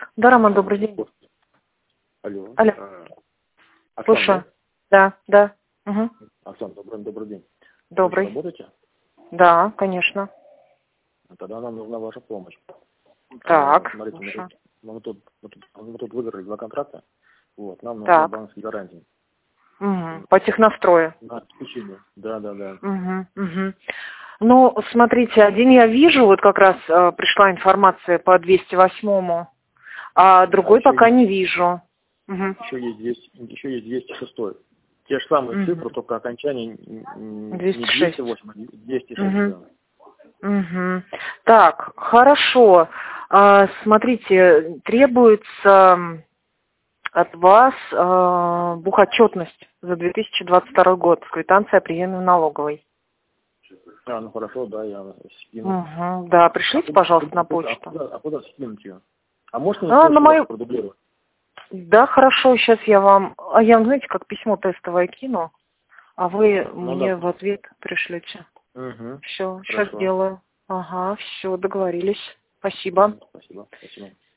Да, Роман, добрый день. Алло. Алло. Оксана, Слушаю. Да. Угу. Оксана, добрый день. Добрый. Вы работаете? Да, конечно. Тогда нам нужна ваша помощь. Так, Смотрите, хорошо. мы тут выиграли 2 контракта. Вот, нам нужны Так. банковские гарантии. Угу. По технострою. На обеспечение. Да. Угу. Ну, смотрите, один я вижу, вот как раз пришла информация по 208-му, а другой пока не вижу. Угу. Еще есть 206. Те же самые цифры, только окончание не 206. 208, а 206. Угу. Так, хорошо. Смотрите, требуется от вас бухотчетность за 2022 год, квитанция о приеме в налоговой. Ну хорошо, да, я скину. Угу. Да, пришлите, пожалуйста, на почту. Куда скинуть ее? А можете на мою продублировать? Да, хорошо, сейчас я вам, знаете, как письмо тестовое кину, а вы мне в ответ пришлете. Угу. Все, сейчас делаю. Ага, все, договорились. Спасибо. Спасибо.